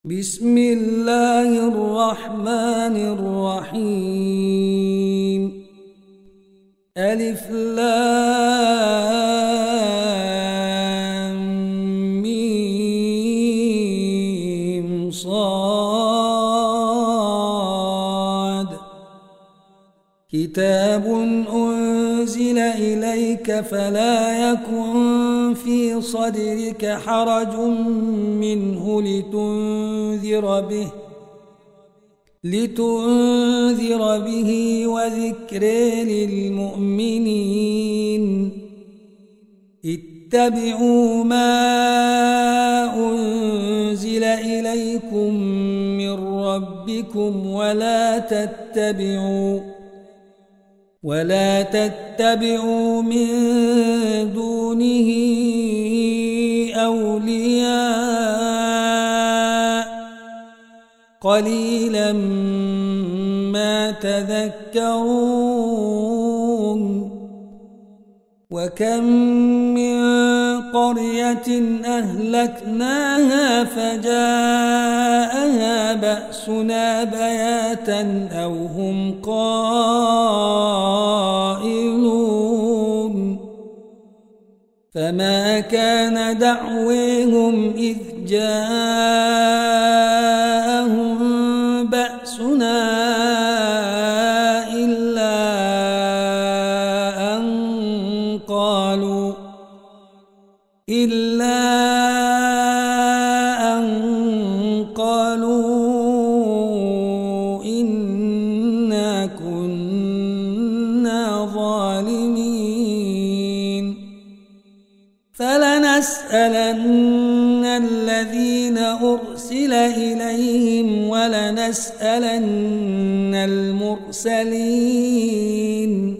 بسم الله الرحمن الرحيم. ألف لام ميم صاد. كتاب أنزل إليك فلا يكن في صدرك حرج منه لتنذر به وذكر للمؤمنين. اتبعوا ما أنزل إليكم من ربكم ولا تتبعوا من دونه أولياء قليلا ما تذكرون. وكم من قرية أهلكناها فجاءها بأسنا بياتا أو هم قائلون. فما كان دعويهم إذ جاءهم بأسنا إلا أن قالوا إنا كنا ظالمين. فلنسألن الذين أرسل إليهم ولنسألن المرسلين.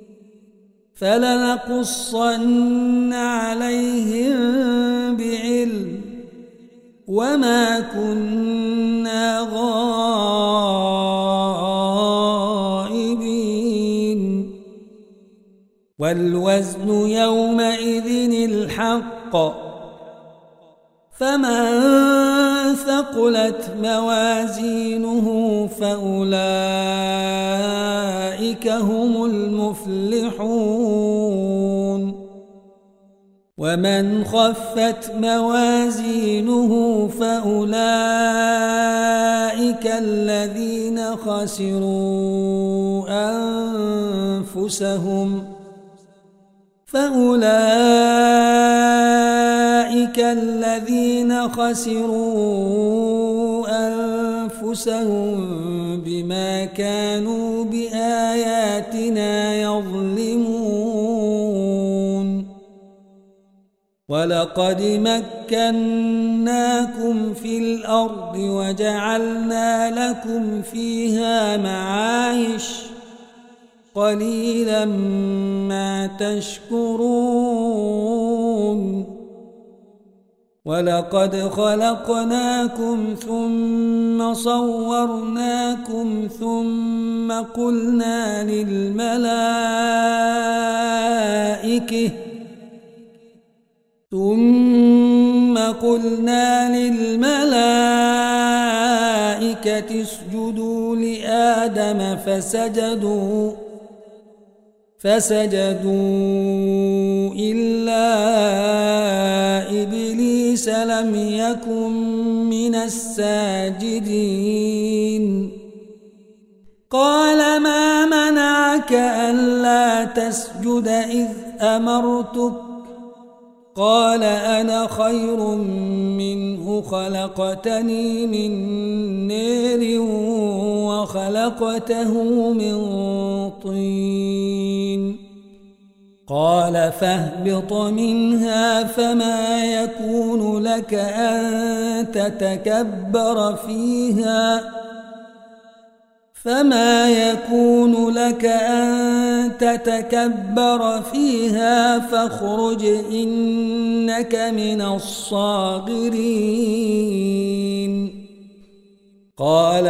فلنقصن عليهم بعلم وما كنا غائبين. والوزن يومئذ الحق. فمن ثقلت موازينه فأولئك هم المفلحون. ومن خفت موازينه فأولئك الذين خسروا أنفسهم بما كانوا بآياتنا يظلمون. ولقد مكناكم في الأرض وجعلنا لكم فيها معايش قليلا ما تشكرون. ولقد خلقناكم ثم صورناكم ثم قلنا للملائكة اسجدوا لآدم فسجدوا إلا إبليس لم يكن من الساجدين. قال ما منعك ألا تسجد إذ أمرتك؟ قال أنا خير منه خلقتني من نار وخلقته من طين. قال فاهبط منها فما يكون لك أن تتكبر فيها فاخرج إنك من الصاغرين. قال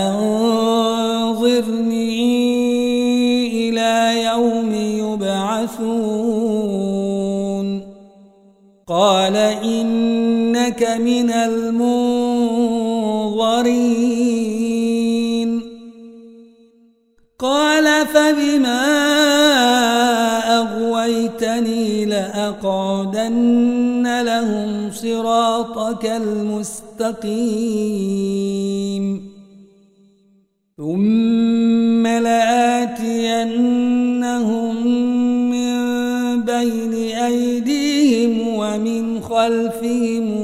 أنظرني إلى يوم يبعثون. قال إنك من المنظرين الآخرين قال فبما أغويتني لأقعدن لهم صراطك المستقيم ثم لآتينهم من بين أيديهم ومن خلفهم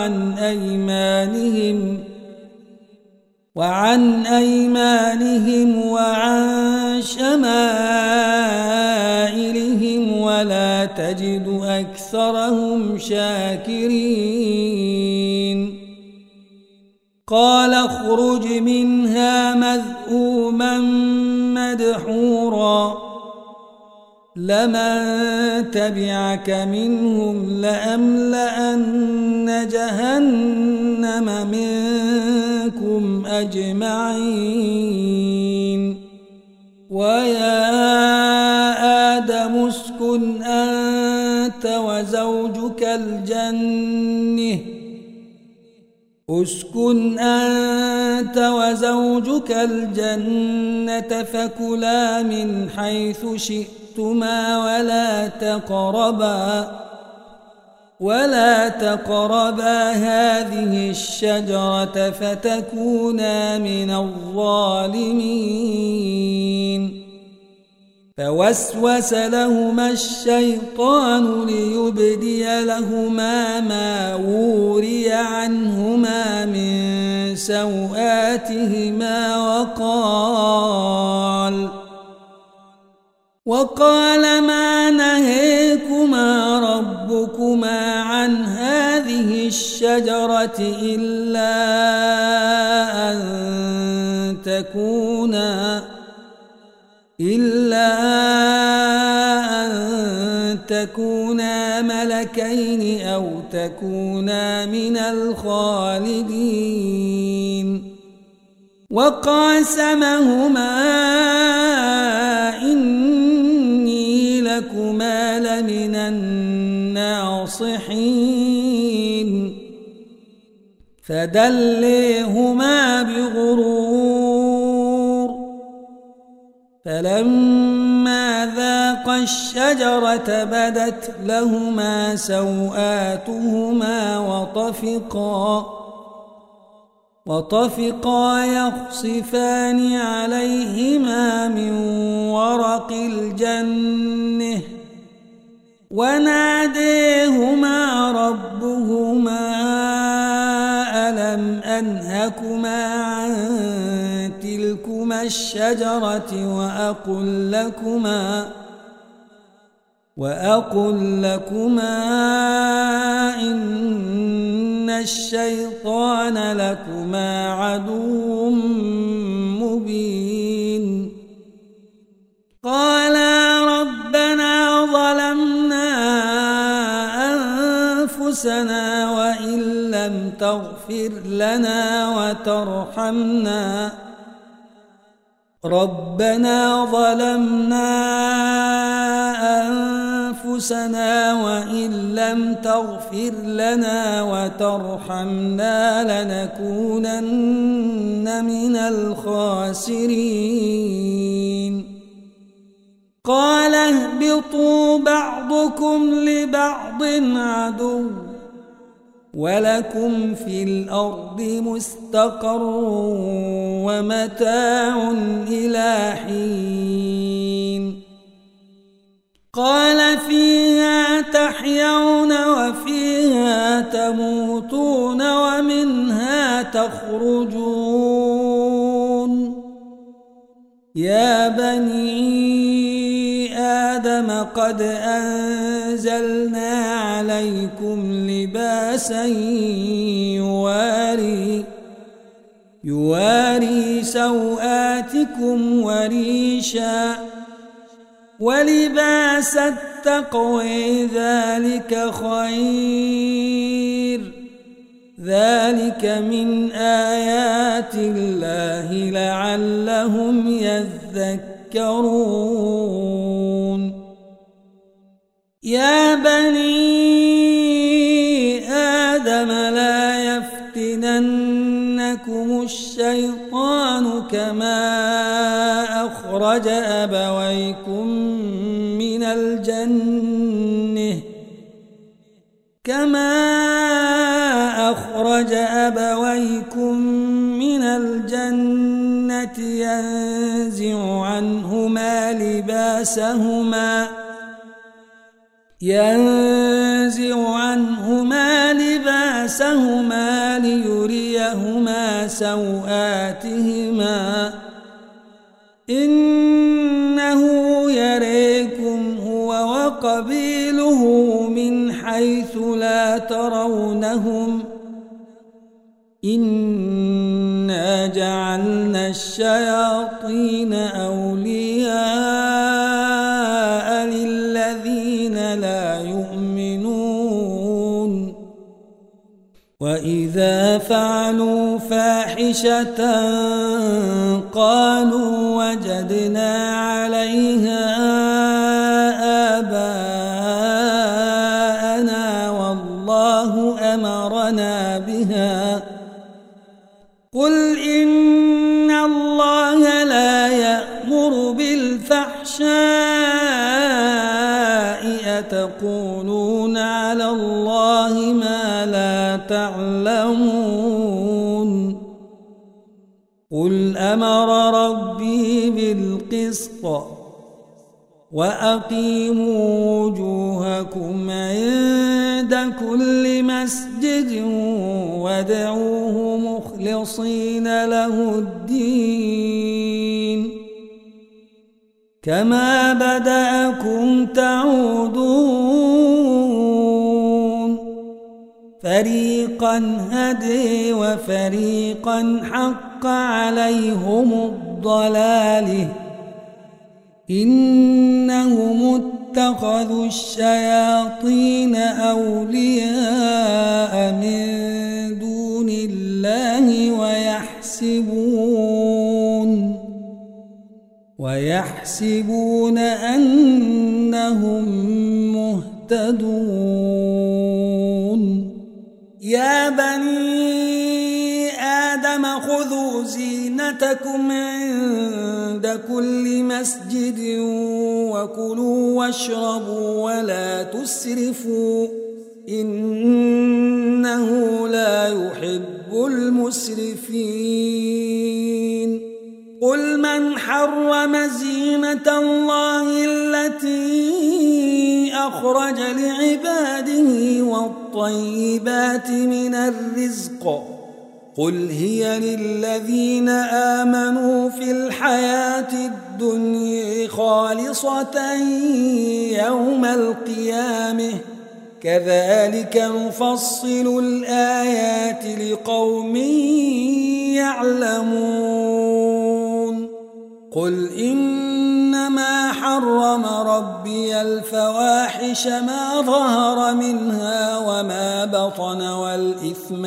وعن أيمانهم وعن شمائلهم ولا تجد أكثرهم شاكرين قال اخرج منها مذءوما مدحورا لمن تبعك منهم لأملأن جهنم منكم أجمعين ويا آدم اسكن أنت وزوجك الجنة فكلا من حيث شئتما ولا تقربا هذه الشجرة فتكونا من الظالمين فوسوس لهما الشيطان ليبدي لهما ما وري عنهما من سوآتهما وقال ما نهيكما ربكما عن هذه الشجرة إلا أن تكونا ملكين أو تكونا من الخالدين وقاسمهما إني لكما لمن الناصحين فدليهما بغرور فلما ذاقا الشجرة بدت لهما سوآتهما وطفقا يخصفان عليهما من ورق الجنة وناديهما ربهما ألم أنهكما عن تلكما الشجرة وأقل لكما إن الشيطان لكما عدو مبين قالا ربنا ظلمنا أنفسنا وإن لم تغفر لنا وترحمنا ربنا ظلمنا أنفسنا وإن لم تغفر لنا وترحمنا لنكونن من الخاسرين قال اهبطوا بعضكم لبعض عدو ولكم في الأرض مستقر ومتاع إلى حين قال فيها تحيون وفيها تموتون ومنها تخرجون يا بني آدم قد أنزلنا عليكم لباسا يواري سوآتكم وريشا ولباس التقوى ذلك خير ذلك من آيات الله لعلهم يذكرون يا بني آدم لا يفتننكم ذلكم الشيطان كما أخرج أبويكم من الجنة ينزع عنهما لباسهما ليريهما سوآتهما إنه يريكم هو وقبيله من حيث لا ترونهم إنا جعلنا الشياطين أولياء للذين لا يؤمنون وإذا فعلوا فاحشة قالوا وجدنا عليها آباءنا والله أمرنا بها قل إن الله لا يأمر بالفحشاء أتقولون على الله ما لا تعلمون قل أمر ربي بالقسط وأقيموا وجوهكم عند كل مسجد وادعوه مخلصين له الدين كما بدأكم تعودون فريقا هدي وفريقا حق عليهم الضلالة إنهم اتخذوا الشياطين أولياء من دون الله ويحسبون أنهم مهتدون يا بني آدم خذوا زينتكم عند كل مسجد وكلوا واشربوا ولا تسرفوا إنه لا يحب المسرفين قل من حرم زينة الله التي أخرج لعباده والطيبات من الرزق قل هي للذين آمنوا في الحياة الدنيا خالصة يوم القيامة كذلك نفصل الآيات لقوم يعلمون قل إنما حرم ربي الفواحش ما ظهر منها وما بطن والإثم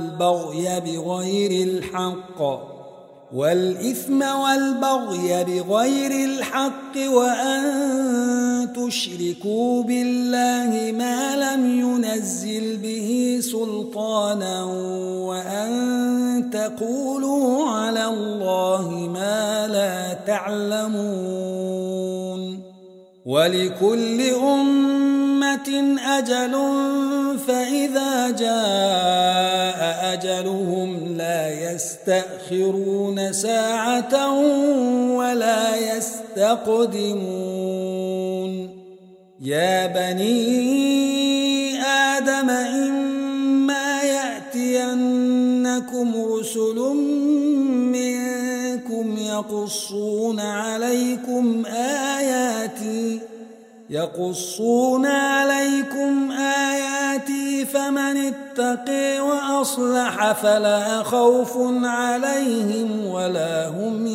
والبغي بغير الحق وأن تشركوا بالله ما لم ينزل به سلطانا وأن تقولوا على الله ما لا تعلمون ولكل أمة أجل فإذا جاء أجلهم لا يستأخرون ساعة ولا يستقدمون يا بني آدم إما يأتينكم رسل منكم يقصون عليكم آياتي فمن اتقي وأصلح فلا خوف عليهم ولا هم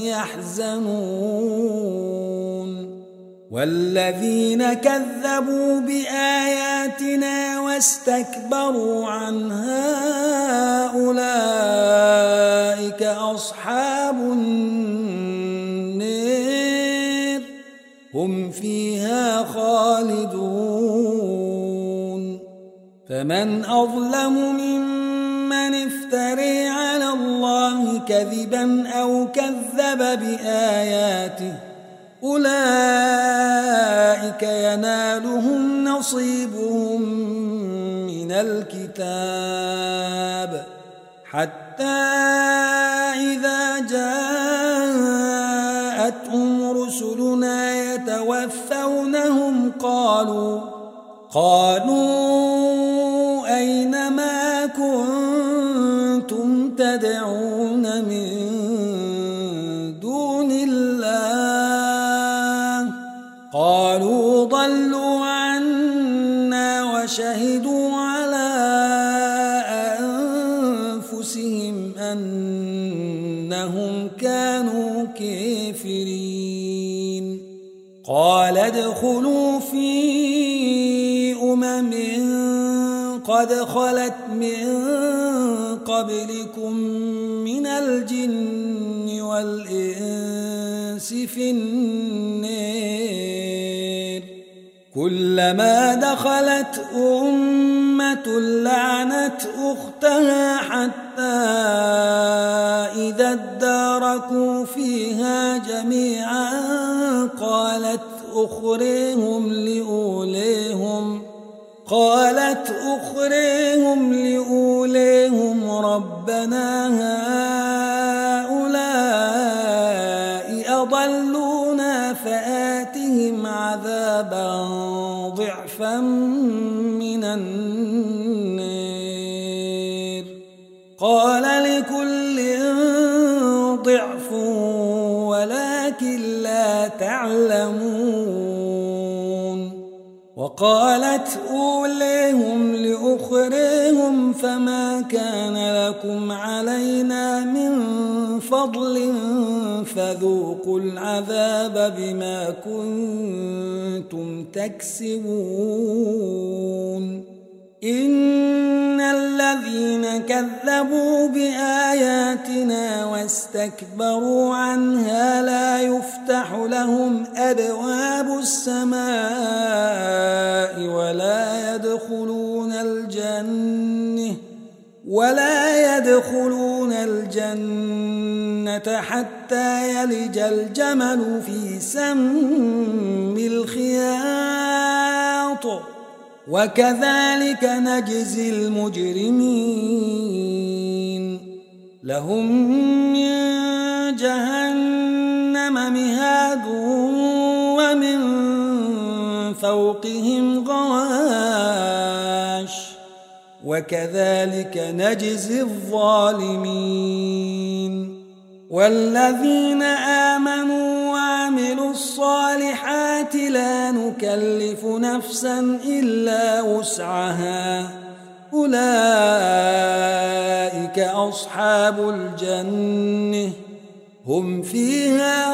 يحزنون والذين كذبوا بآياتنا واستكبروا عنها أولئك أصحاب النار هم فيها خالدون فمن أظلم ممن من افتري على الله كذبا أو كذب بآياته أولئك ينالهم نصيبهم من الكتاب حتى إذا جاءتهم رسلنا يتوفونهم قالوا أين ما كنتم تدعون من دون الله قالوا ضلوا عنا وشهدوا على أنفسهم أنهم كانوا كافرين قال ادخلوا في قد خلت من قبلكم من الجن والإنس في النار كلما دخلت أمة لعنت أختها حتى إذا اداركوا فيها جميعا قالت أخريهم لأوليهم ربنا هؤلاء أضلونا فآتهم عذابا ضعفا من النار قال لكل ضعف ولكن لا تعلمون وقالت أوليهم لأخريهم فما كان لكم علينا من فضل فذوقوا العذاب بما كنتم تكسبون إن الذين كذبوا بآياتنا واستكبروا عنها لا يفتح لهم أبواب السماء ولا يدخلون الجنة حتى يلج الجمل في سم الخياط وكذلك نجزي المجرمين لهم من جهنم مهاد ومن فوقهم غواش وكذلك نجزي الظالمين والذين آمنوا وعملوا الصالحات لا نكلف نفسا إلا وسعها أولئك أصحاب الجنة هم فيها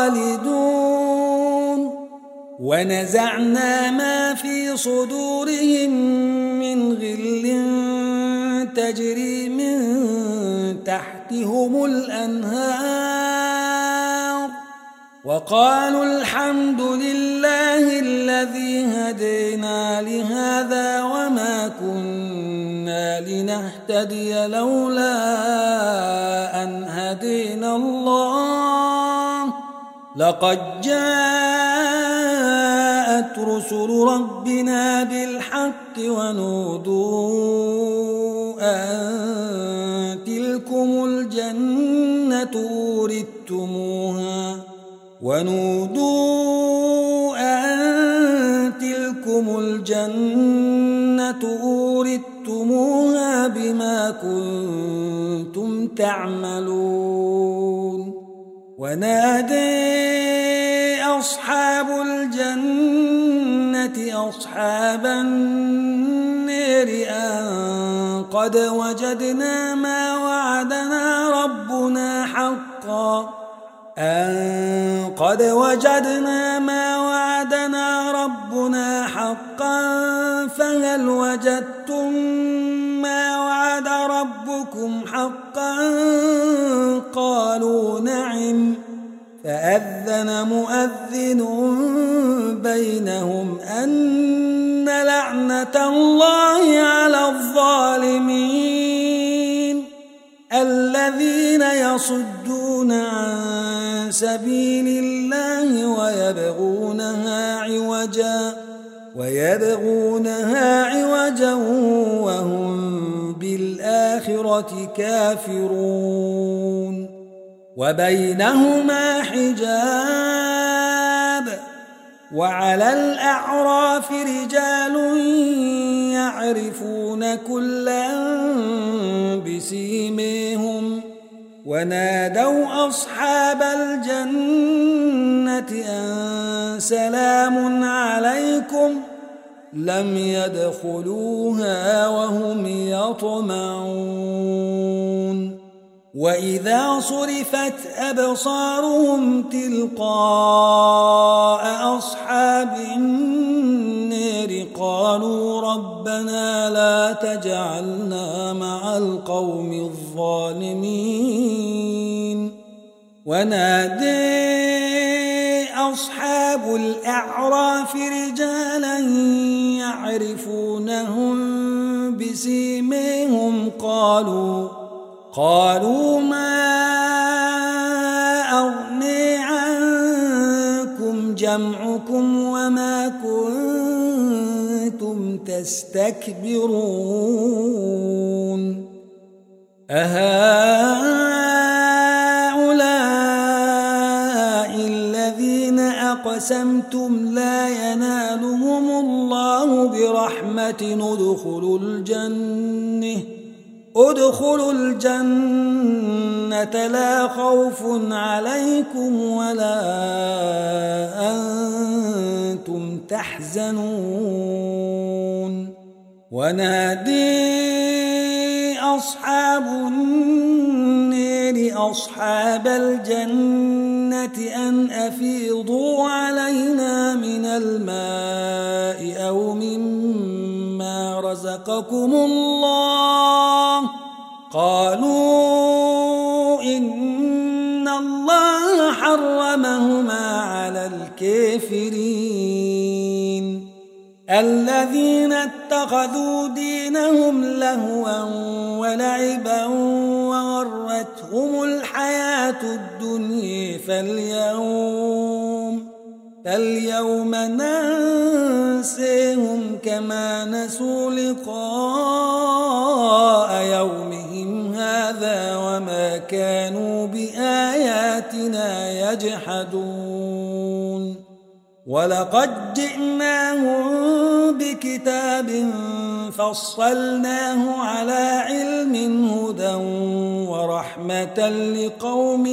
خالدون ونزعنا ما في صدورهم من غل تجري من تحتهم الأنهار وقالوا الحمد لله الذي هدينا لهذا وما كنا لنهتدي لولا أن هدينا الله لقد جاءت رسل ربنا بالحق ونودوا أن تلكم الجنة أورثتموها بما كنتم تعملون ونادي أصحاب الجنة أصحاب النار أن قد وجدنا ما وعدنا ربنا حقا فهل وجدتم ما وعد ربكم حقا قالوا نعم فأذن مؤذن بينهم أن لعنة الله على الظالمين يصدون عن سبيل الله ويبغونها عوجا وهم بالآخرة كافرون وبينهما حجاب وعلى الأعراف رجال يعرفون كلا بسيميهم ونادوا أصحاب الجنة أن سلام عليكم لم يدخلوها وهم يطمعون وإذا صرفت أبصارهم تلقاء أصحاب النار قالوا ربنا لا تجعلنا مع القوم الظالمين ونادي أصحاب الأعراف رجالا يعرفونهم بسيميهم قالوا ما أغني عنكم جمعكم وما كنتم تستكبرون أهؤلاء الذين أقسمتم لا ينالهم الله برحمة ادخلوا الجنة لا خوف عليكم ولا أنتم تحزنون ونادي أصحاب النار أصحاب الجنة أن أفيضوا علينا من الماء أو مما رزقكم الله قالوا إن الله حرمهما على الكافرين الذين اتخذوا دينهم لهوا ولعبا وغرتهم الحياة الدنيا فاليوم ننسيهم كما نسوا لقاء يومهم هذا وما كانوا بآياتنا يجحدون ولقد جئناهم بكتاب فصلناه على علم هدى ورحمة لقوم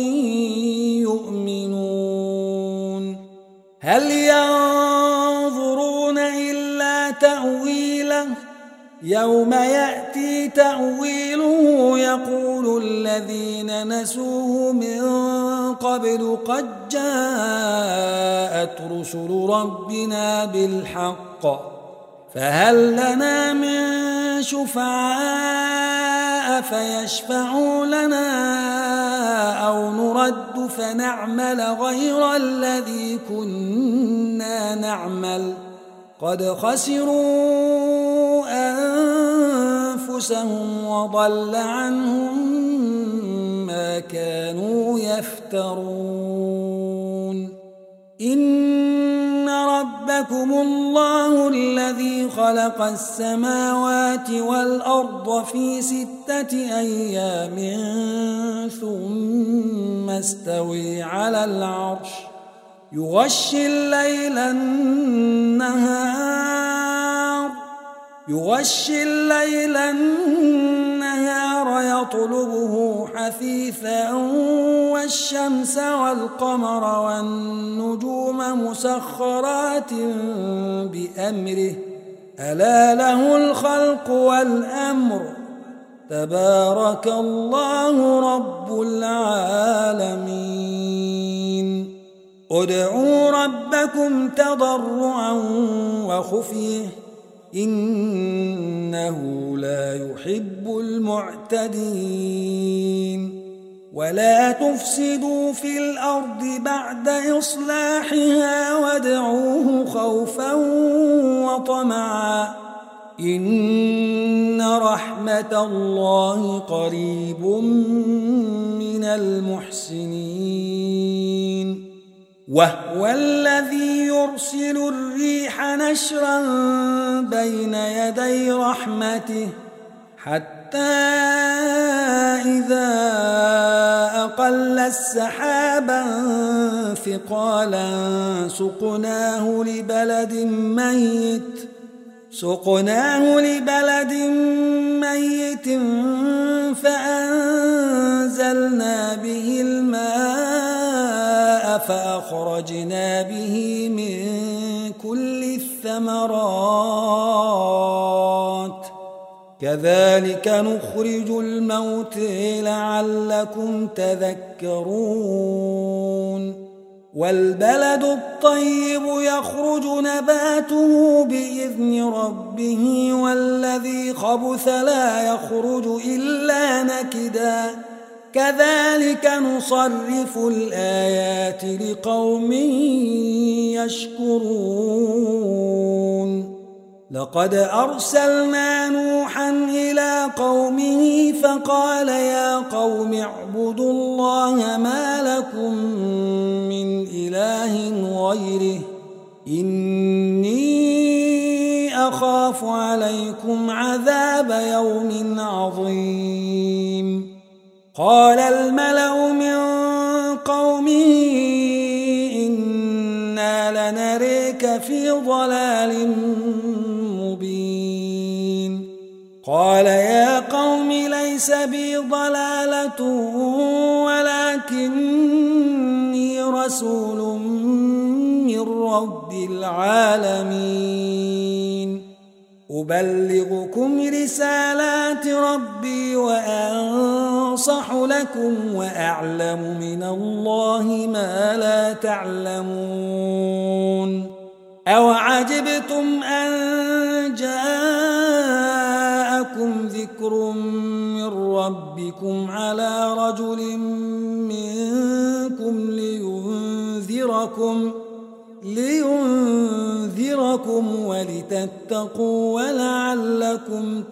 يؤمنون هل ينظرون إلا تأويله يوم يأتي تأويله يقول الذين نسوه من قبل قد جاءت رسل ربنا بالحق فهل لنا من شفعاء فيشفعوا لنا أو نرد فنعمل غير الذي كنا نعمل قد خسروا أنفسهم وضل عنهم ما كانوا يفترون إن ربكم الله الذي خلق السماوات والأرض في 6 أيام ثم استوي على العرش يغشي الليل النهار يطلبه حثيثا والشمس والقمر والنجوم مسخرات بأمره ألا له الخلق والأمر تبارك الله رب العالمين ادعوا ربكم تضرعا وخفيه إنه لا يحب المعتدين ولا تفسدوا في الأرض بعد إصلاحها وادعوه خوفا وطمعا إن رحمة الله قريب من المحسنين وهو الذي يرسل الريح نشرا بين يدي رحمته حتى إذا أقل سحابا ثقالا سقناه لبلد ميت فأنزلنا به الماء فأخرجنا به من كل الثمرات كذلك نخرج الموتى لعلكم تذكرون والبلد الطيب يخرج نباته بإذن ربه والذي خبث لا يخرج إلا نكدا كذلك نصرف الآيات لقوم يشكرون لقد أرسلنا نوحا إلى قومه فقال يا قوم اعبدوا الله ما لكم من إله غيره إني أخاف عليكم عذاب يوم عظيم قال الملأ من قومه إنا لنريك في ضلال مبين قال يا قوم ليس بي ضلالة ولكني رسول من رب العالمين أبلغكم رسالات ربي وأنصح لكم وأعلم من الله ما لا تعلمون أوعجبتم أن جاءكم ذكر من ربكم على رجل منكم لينذركم ولتتقوا ولعلكم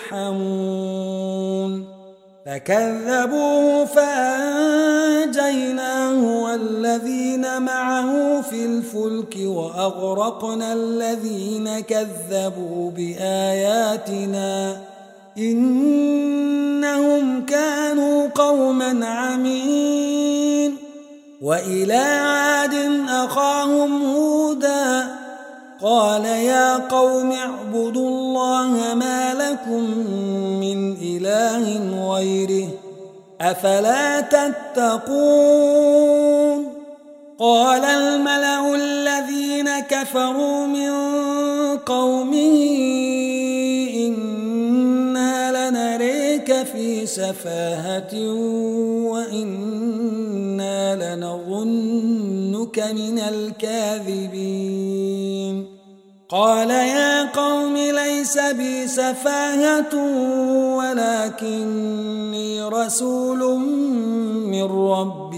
ترحمون فكذبوه فأنجيناه والذين معه في الفلك وأغرقنا الذين كذبوا بآياتنا إنهم كانوا قوما عمين وإلى عاد أخاهم هودا قال يا قوم اعبدوا الله ما لكم من إله غيره أفلا تتقون قال الملأ الذين كفروا من قومه إنا لنريك في سفاهة وإنا لنظنك من الكاذبين قال يا قوم ليس بي سفاهة ولكني رسول من رب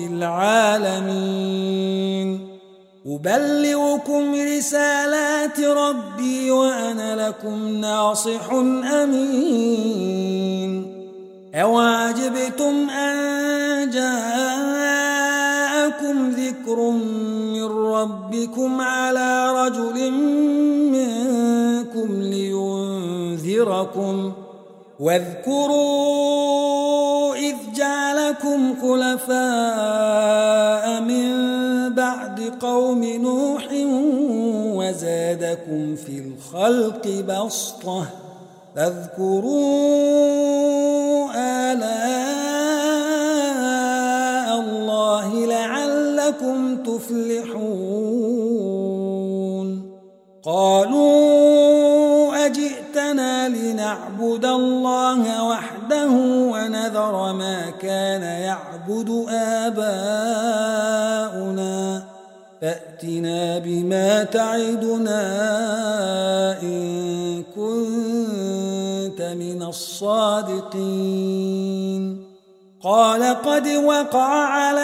العالمين أبلغكم رسالات ربي وأنا لكم ناصح أمين أوعجبتم أن جاءكم ذكر من ربكم على رجل منكم لينذركم واذكروا إذ جعلكم خلفاء من بعد قوم نوح وزادكم في الخلق بسطة فاذكروا آلاء الله لعلكم تفلحون قالوا أجئتنا لنعبد الله وحده ونذر ما كان يعبد آباؤنا فأتنا بما تعدنا إن كنت من الصادقين قال قد وقع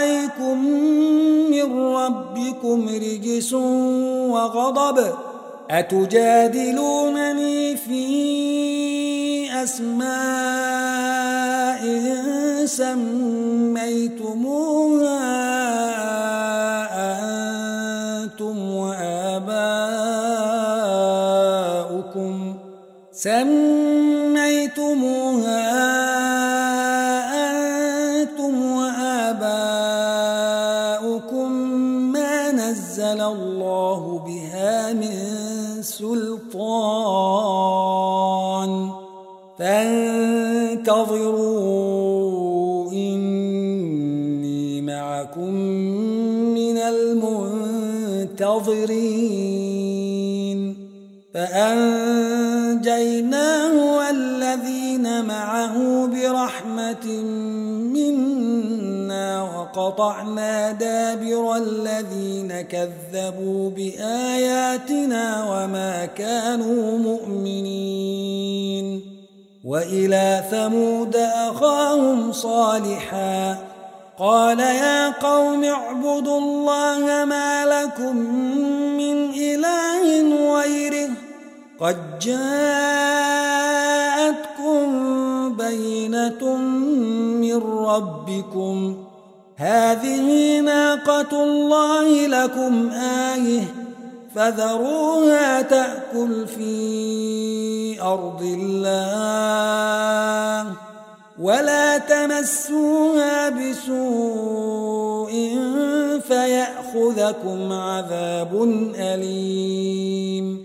عليكم من ربكم رجس وغضب أتجادلونني في أسماء سميتموها أنتم وآباؤكم ما نزل الله بها من سلطان فانتظروا إني معكم من المنتظرين فأنجيناه والذين معه برحمة منا وقطعنا دابر الذين كذبوا بآياتنا وما كانوا مؤمنين وإلى ثمود أخاهم صالحا قال يا قوم اعبدوا الله ما لكم من إله غيره قد جاءتكم بينة من ربكم هذه ناقة الله لكم آية فذروها تأكل في أرض الله ولا تمسوها بسوء فيأخذكم عذاب أليم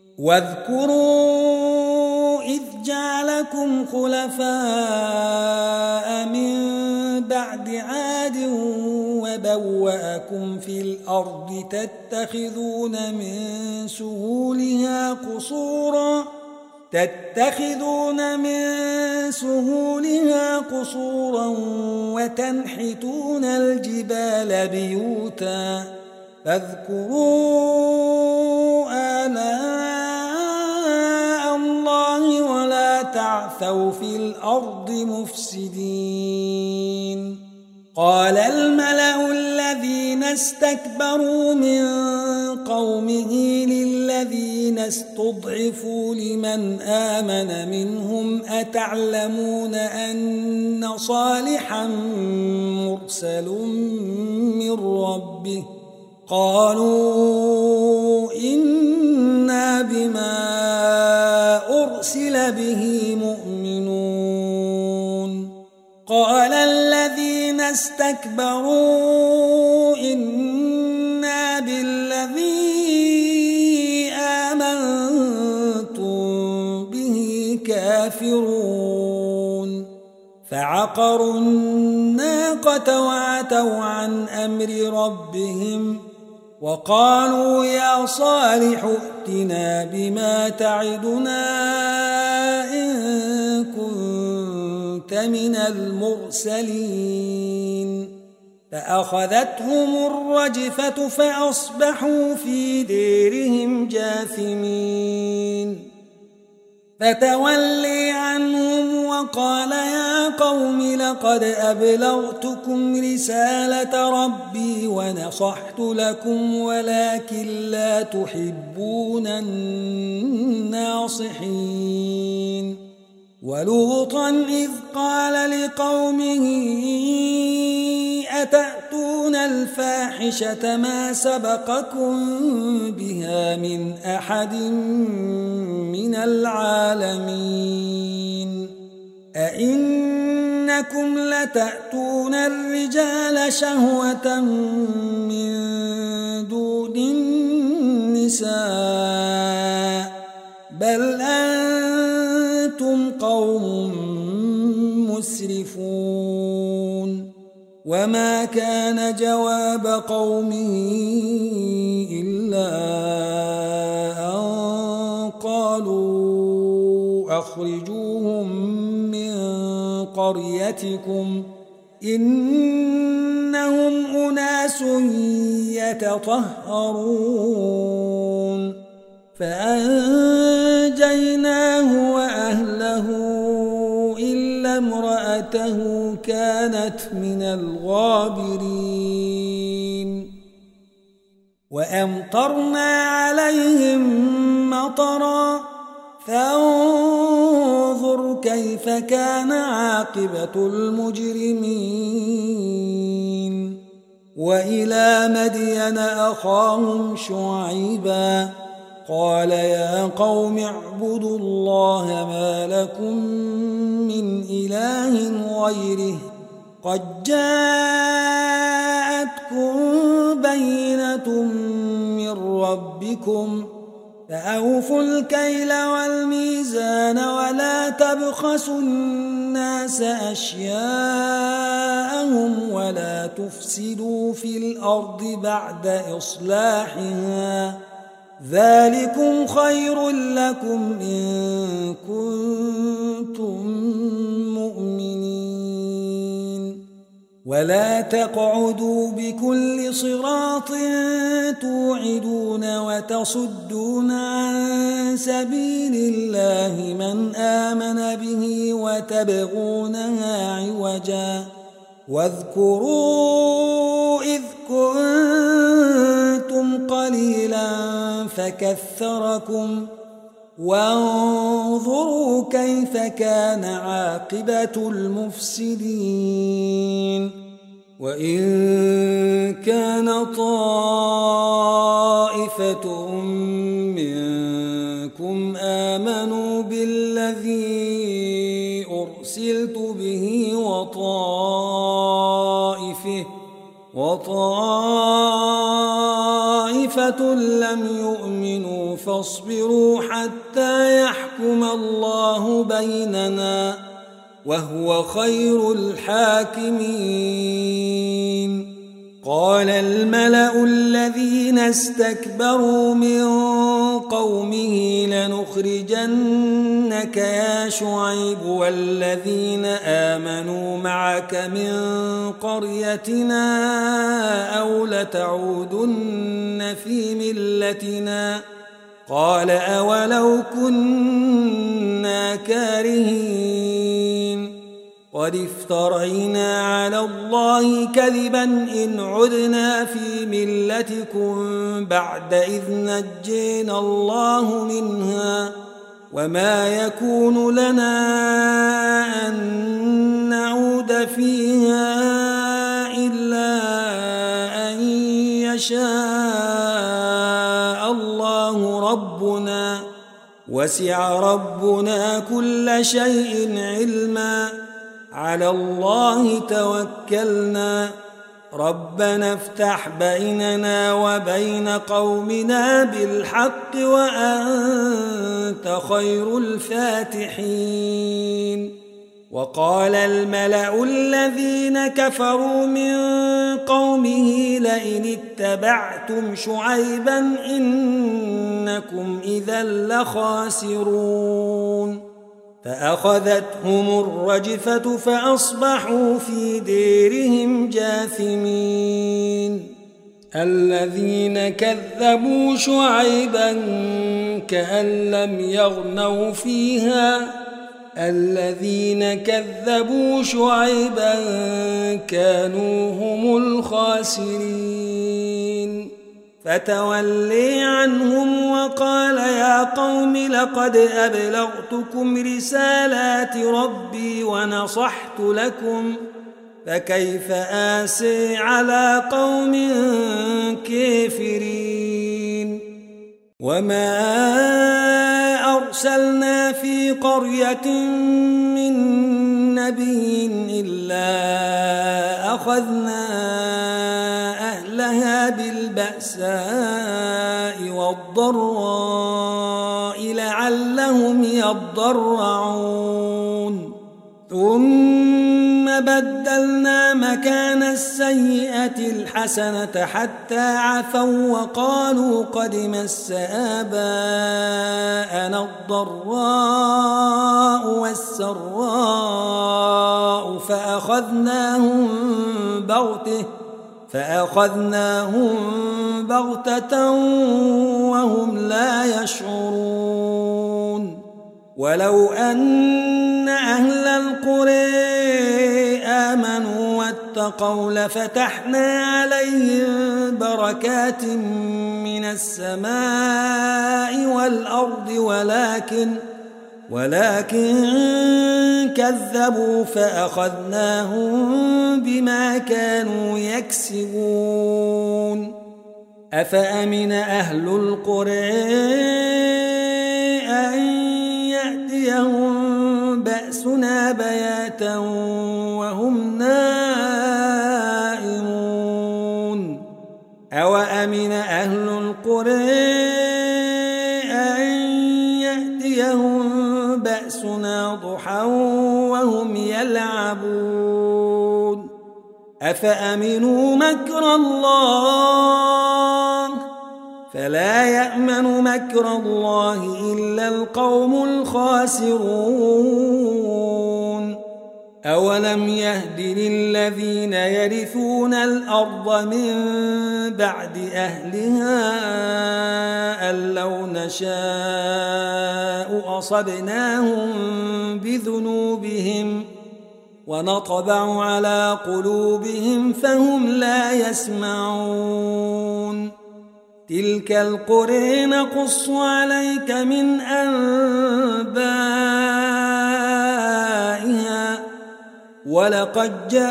واذكروا إذ جعلكم خلفاء من بعد عاد وبوأكم في الأرض تتخذون من سهولها قصورا وتنحتون الجبال بيوتا فاذكروا آلاء الله ولا تعثوا في الأرض مفسدين قال الملأ الذين استكبروا من قومه للذين استضعفوا لمن آمن منهم أتعلمون أن صالحا مرسل من ربه قالوا إنا بما أرسل به مؤمنون قال الذين استكبروا إنا بالذي آمنتم به كافرون فعقروا الناقة وعتوا عن أمر ربهم وقالوا يا صالح ائتنا بما تعدنا إن كنت من المرسلين فأخذتهم الرجفة فأصبحوا في ديرهم جاثمين فتولي عنهم وقال يا قوم لقد أبلغتكم رسالة ربي ونصحت لكم ولكن لا تحبون الناصحين ولوطا إذ قال لقومه أتأتون الفاحشة ما سبقكم بها من أحد من العالمين أئنكم لتأتون الرجال شهوة من دون النساء بل أنتم قوم مسرفون وما كان جواب قومه إلا أن قالوا أخرجوهم من قريتكم إنهم أناس يتطهرون فأنجيناه وأهله إلا امرأته كانت من الغابرين وأمطرنا عليهم مطرا فانظر كيف كان عاقبة المجرمين وإلى مدين أخاهم شعيبا قال يا قوم اعبدوا الله ما لكم من إله غيره قد جاءتكم بينة من ربكم فأوفوا الكيل والميزان ولا تبخسوا الناس أشياءهم ولا تفسدوا في الأرض بعد إصلاحها ذلكم خير لكم إن كنتم مؤمنين ولا تقعدوا بكل صراط توعدون وتصدون عن سبيل الله من آمن به وتبغونها عوجا واذكروا إذ كنتم قليلا فكثركم وانظروا كيف كان عاقبة المفسدين وإن كان طائفة منكم آمنوا بالذي أرسلت به وطائفة لم يؤمنوا فاصبروا حتى يحكم الله بيننا وهو خير الحاكمين قال الملأ الذين استكبروا من قومه لنخرجنك يا شعيب والذين آمنوا معك من قريتنا أو لتعودن في ملتنا قال أولو كنا كارهين قد افترينا على الله كذبا إن عدنا في ملتكم بعد إذ نجينا الله منها وما يكون لنا أن نعود فيها إلا أن يشاء الله ربنا وسع ربنا كل شيء علما على الله توكلنا ربنا افتح بيننا وبين قومنا بالحق وأنت خير الفاتحين وقال الملأ الذين كفروا من قومه لئن اتبعتم شعيبا إنكم إذا لخاسرون فأخذتهم الرجفة فأصبحوا في ديرهم جاثمين الذين كذبوا شعيبا كأن لم يغنوا فيها الذين كذبوا شعيبا كانوا هم الخاسرين فتولي عنهم وقال يا قوم لقد أبلغتكم رسالات ربي ونصحت لكم فكيف آسي على قوم كافرين وما أرسلنا في قرية من نبي إلا أخذنا أهلها بالبأساء والضراء لعلهم يضرعون ثم بدلنا مكان السيئة الحسنة حتى عفوا وقالوا قد مس آباءنا الضراء والسراء فأخذناهم بغتة وهم لا يشعرون ولو أن أهل القرى آمنوا اتقوا لفتحنا عليهم بركات من السماء والأرض ولكن كذبوا فأخذناهم بما كانوا يكسبون أفأمن أهل القرى أن يأتيهم بأسنا بياتا وهم نائمون أوأمن أهل القرى أن يأتيهم بأسنا ضحى وهم يلعبون أفأمنوا مكر الله فلا يأمن مكر الله إلا القوم الخاسرون أولم يهد للذين يرثون الأرض من بعد أهلها أن لو نشاء أصبناهم بذنوبهم ونطبع على قلوبهم فهم لا يسمعون تلك القرى نقص عليك من أنبائها ولقد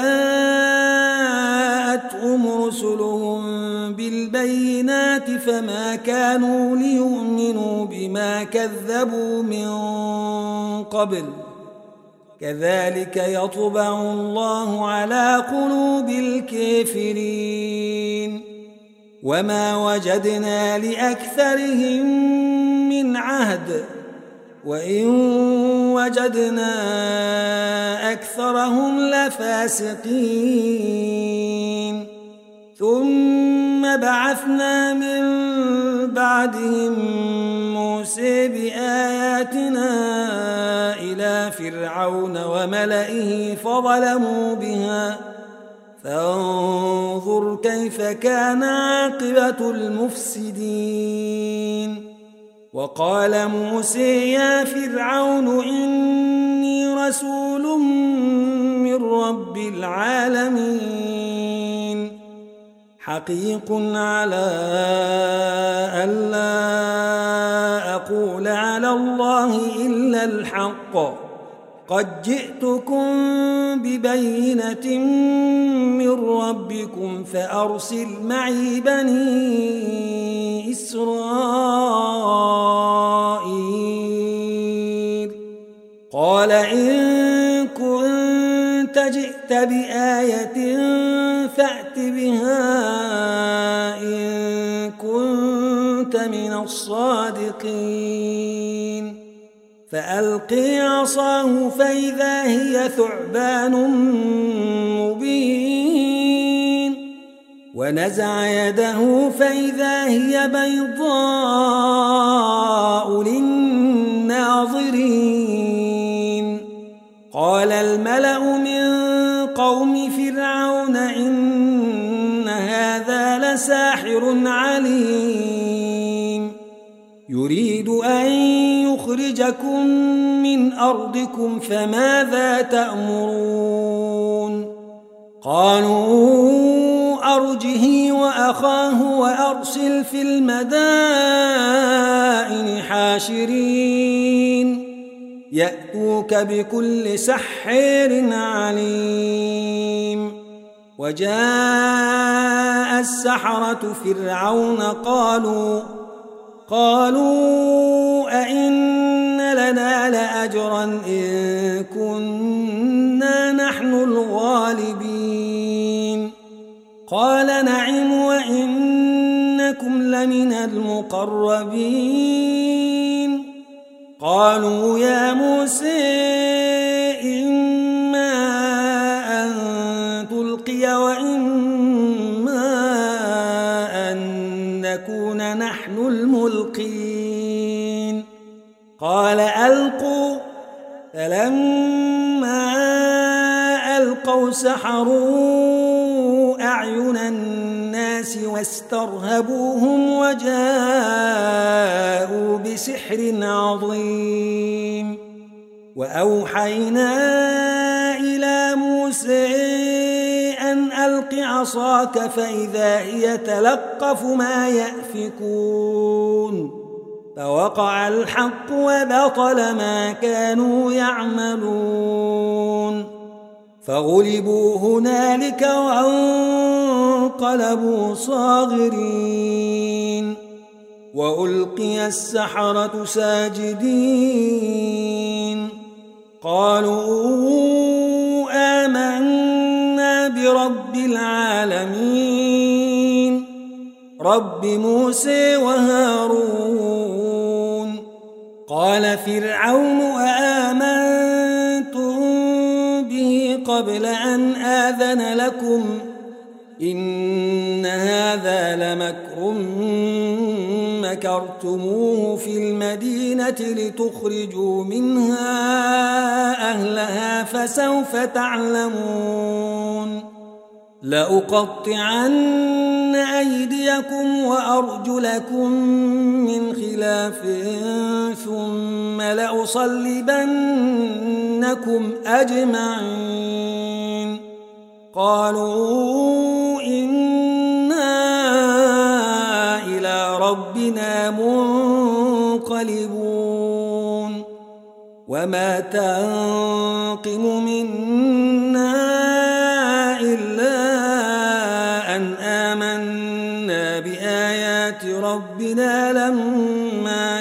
جاءتهم رسلهم بالبينات فما كانوا ليؤمنوا بما كذبوا من قبل كذلك يطبع الله على قلوب الكافرين وما وجدنا لأكثرهم من عهد وإن وجدنا أكثرهم لفاسقين ثم بعثنا من بعدهم موسى بآياتنا إلى فرعون وملئه فظلموا بها فانظر كيف كان عاقبة المفسدين وقال موسى يا فرعون إني رسول من رب العالمين حقيق على ألا أقول على الله إلا الحق قد جئتكم ببينة من ربكم فأرسل معي بني إسرائيل قال إن كنت جئت بآية فأت بها إن كنت من الصادقين فألقي عصاه فإذا هي ثعبان مبين ونزع يده فإذا هي بيضاء للناظرين قال الملأ من قوم فرعون إن هذا لساحر عليم يريد أن يخرجكم من أرضكم فماذا تأمرون قالوا أرجه وأخاه وأرسل في المدائن حاشرين يأتوك بكل سحر عليم وجاء السحرة فرعون قالوا أئن لنا لأجرا إن كنا نحن الغالبين قال نعم وإنكم لمن المقربين قالوا يا موسى إما أن تلقي وإما أن نكون نحن الملقين قال ألقوا فلما ألقوا سحروا أعين الناس واسترهبوهم وجاءوا بسحر عظيم وأوحينا إلى موسى أن عصاك فإذا هي تلقف ما يأفكون فوقع الحق وبطل ما كانوا يعملون فغلبوا هنالك وانقلبوا صاغرين وألقي السحرة ساجدين قالوا آمنا برب العالمين رب موسى وهارون قال فرعون آمنتم به قبل أن آذن لكم إن هذا لمكر مكرتموه في المدينة لتخرجوا منها أهلها فسوف تعلمون لأقطعن أيديكم وأرجلكم من خلاف ثم لأصلبنكم أجمعين قالوا إنا إلى ربنا منقلبون وما تنقم منا إلا أن آمنا بآيات ربنا لما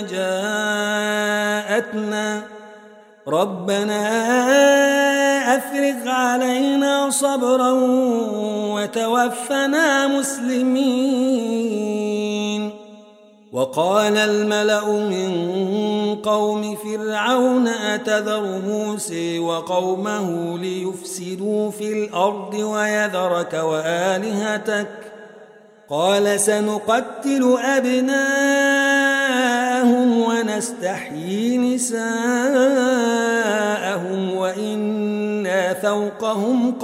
جاءتنا ربنا أفرغ علينا صبرا وتوفنا مسلمين وقال الملأ من قوم فرعون أتذر موسى وقومه ليفسدوا في الأرض ويذرك وآلهتك قال سنقتل أبناءهم ونستحيي نساءهم وإنا فوقهم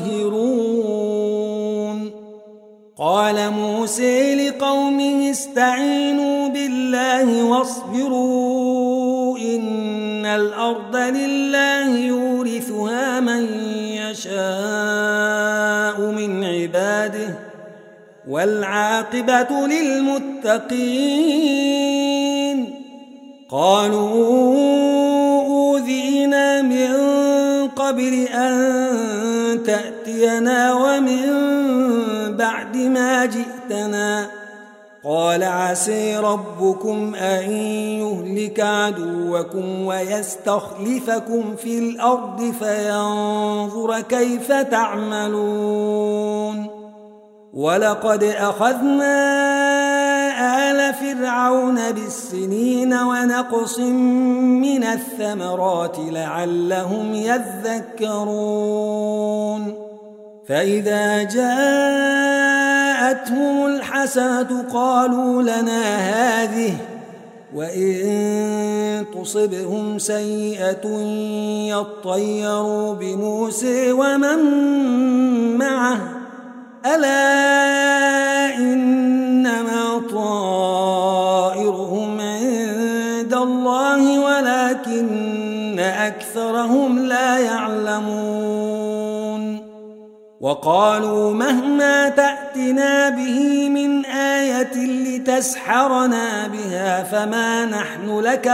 قاهرون قال موسى لقومه استعينوا بالله واصبروا إن الأرض لله يورثها من يشاء من عباده والعاقبة للمتقين قالوا أوذينا من قبل أن تأتينا ومن بعد ما جئتنا قال عسى ربكم أن يهلك عدوكم ويستخلفكم في الأرض فينظر كيف تعملون ولقد أخذنا آل فرعون بالسنين ونقص من الثمرات لعلهم يذكرون فإذا جاءتهم الحسنة قالوا لنا هذه وإن تصبهم سيئة يطيروا بموسى ومن معه ألا إنما طائرهم عند الله ولكن أكثرهم لا يعلمون وقالوا مهما تأتنا به من آية لتسحرنا بها فما نحن لك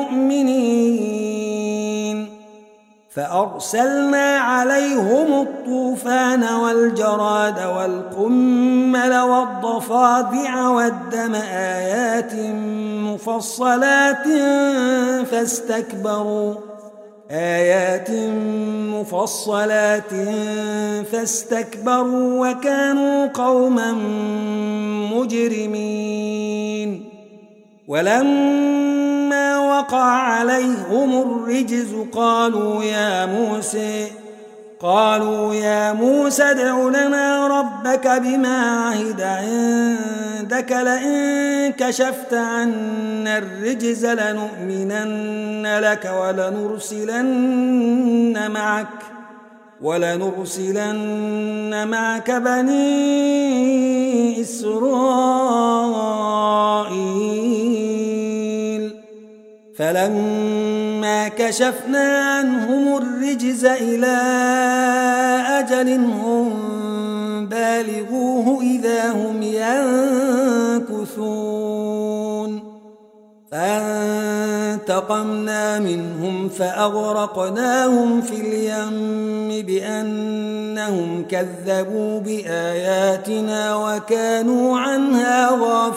بمؤمنين فأرسلنا عليهم الطوفان والجراد والقمل والضفادع والدم آيات مفصلات فاستكبروا وكانوا قوما مجرمين ولما وقع عليهم الرجز قالوا يا موسى ادع لنا ربك بما عهد عندك لئن كشفت عنا الرجز لنؤمنن لك ولنرسلن معك بني إسرائيل فلما كشفنا عنهم الرجز إلى أجل هم بالغوه إذا هم ينكثون فانتقمنا منهم فأغرقناهم في اليم بأنهم كذبوا بآياتنا وكانوا عنها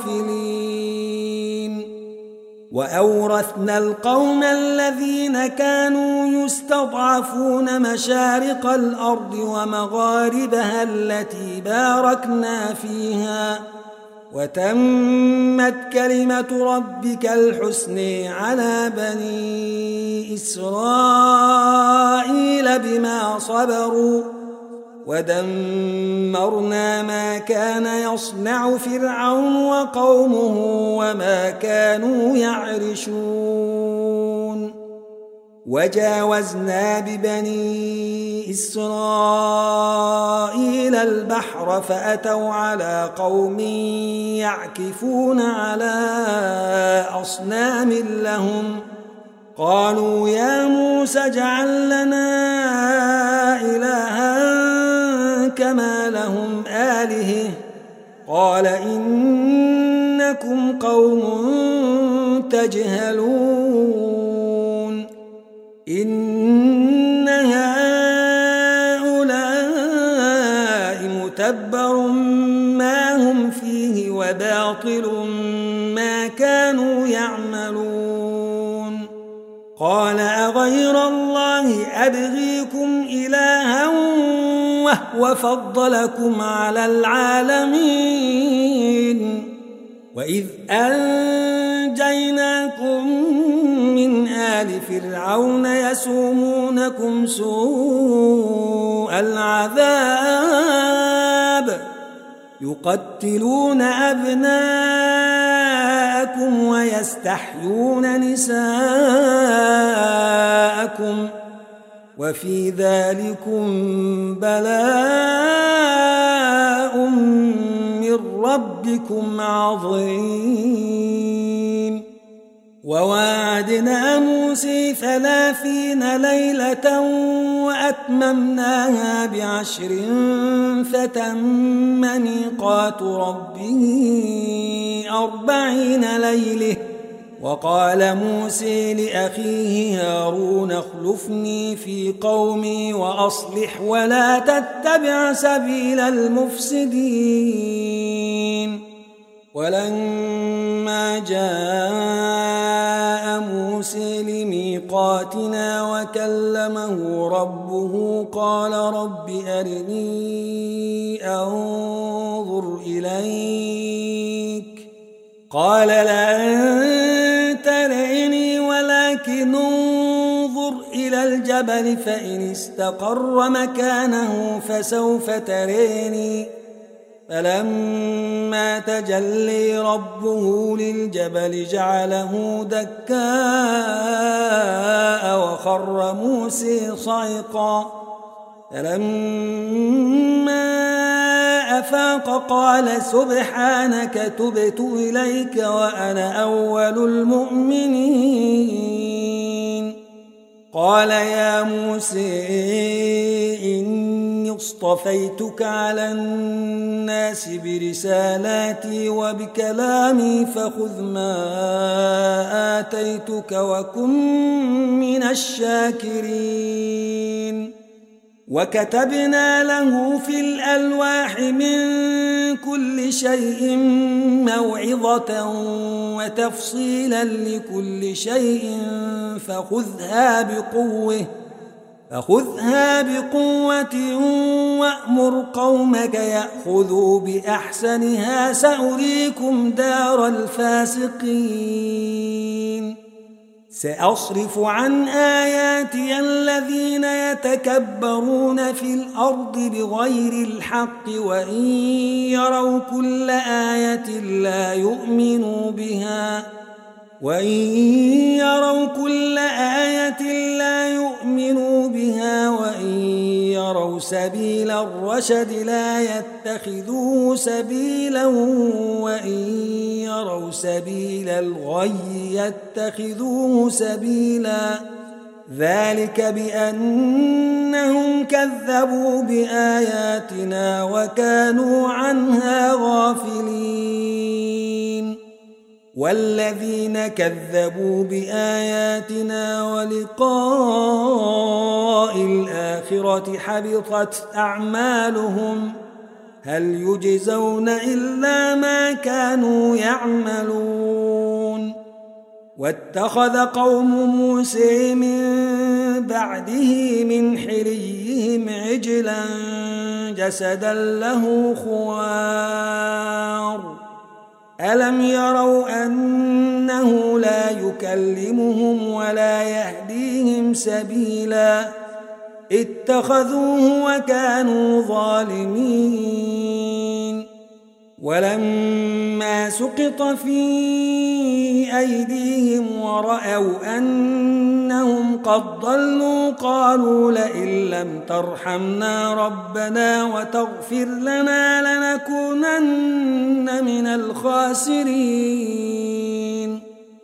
غافلين وأورثنا القوم الذين كانوا يستضعفون مشارق الأرض ومغاربها التي باركنا فيها وتمت كلمة ربك الحسن على بني إسرائيل بما صبروا ودمرنا ما كان يصنع فرعون وقومه وما كانوا يعرشون وجاوزنا ببني إسرائيل البحر فأتوا على قوم يعكفون على أصنام لهم قالوا يا موسى اجعل لنا إلها كما لهم آلهة قال إنكم قوم تجهلون إن هؤلاء متبر ما هم فيه وباطل ما كانوا يعملون قال أغير الله أبغيكم إلها وهو فضلكم على العالمين وإذ أنجيناكم من آل فرعون يسومونكم سوء العذاب يقتلون أبناءكم ويستحيون نساءكم وفي ذلكم بلاء من ربكم عظيم وواعدنا موسى 30 ليلة وأتممناها ب10 فتم ميقات ربه 40 ليلة وقال موسى لأخيه هارون اخلفني في قومي وأصلح ولا تتبع سبيل المفسدين ولما جاء موسى لميقاتنا وكلمه ربه قال رب أرني أنظر إليك قال لن تريني ولكن انظر إلى الجبل فإن استقر مكانه فسوف تريني فلما تجلي ربه للجبل جعله دكاء وخر موسى صعقا فلما أفاق قال سبحانك تبت إليك وأنا أول المؤمنين قال يا موسى إني اصطفيتك على الناس برسالاتي وبكلامي فخذ ما آتيتك وكن من الشاكرين وكتبنا له في الألواح من كل شيء موعظة وتفصيلا لكل شيء فخذها بقوة وأمر قومك يأخذوا بأحسنها سأريكم دار الفاسقين سأصرف عن آياتي الذين يتكبرون في الأرض بغير الحق وإن يروا كل آية لا يؤمنوا بها وإن يروا سبيل الرشد لا يتخذوه سبيلا وإن يروا سبيل الغي يتخذوه سبيلا ذلك بأنهم كذبوا بآياتنا وكانوا عنها غافلين والذين كذبوا بآياتنا ولقاء الآخرة حبطت أعمالهم هل يجزون إلا ما كانوا يعملون واتخذ قوم موسى من بعده من حليهم عجلا جسدا له خوار ألم يروا أنه لا يكلمهم ولا يهديهم سبيلا اتخذوه وكانوا ظالمين ولما سقط في أيديهم ورأوا أنهم قد ضلوا قالوا لئن لم ترحمنا ربنا وتغفر لنا لنكونن من الخاسرين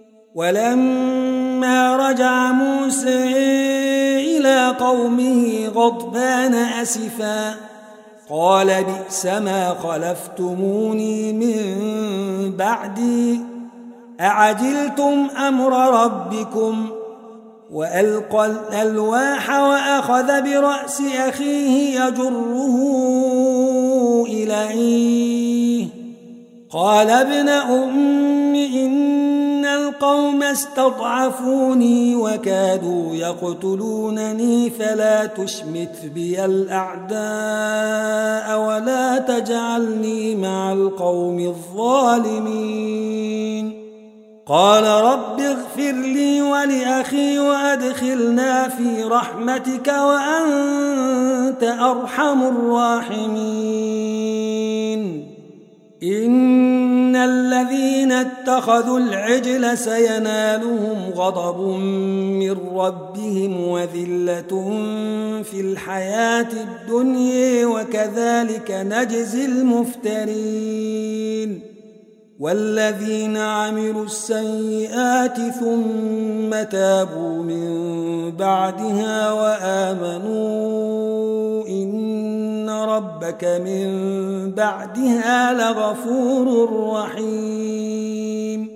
ولما رجع موسى إلى قومه غضبان أسفا قال بئس ما خلفتموني من بعدي أعجلتم أمر ربكم وألقى الألواح وأخذ برأس أخيه يجره إليه قال ابن أم إن القوم استضعفوني وكادوا يقتلونني فلا تشمت بي الأعداء ولا تجعلني مع القوم الظالمين قال رب اغفر لي ولأخي وأدخلنا في رحمتك وأنت أرحم الراحمين إن الذين اتخذوا العجل سينالهم غضب من ربهم وذلة في الحياة الدنيا وكذلك نجزي المفترين والذين عملوا السيئات ثم تابوا من بعدها وآمنوا إن ربك من بعدها لغفور رحيم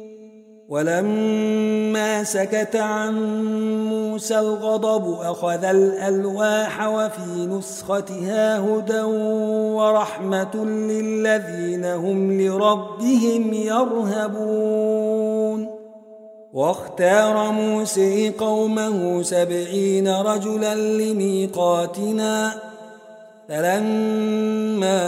ولما سكت عن موسى الغضب أخذ الألواح وفي نسختها هدى ورحمة للذين هم لربهم يرهبون واختار موسى قومه 70 رجلا لميقاتنا فلما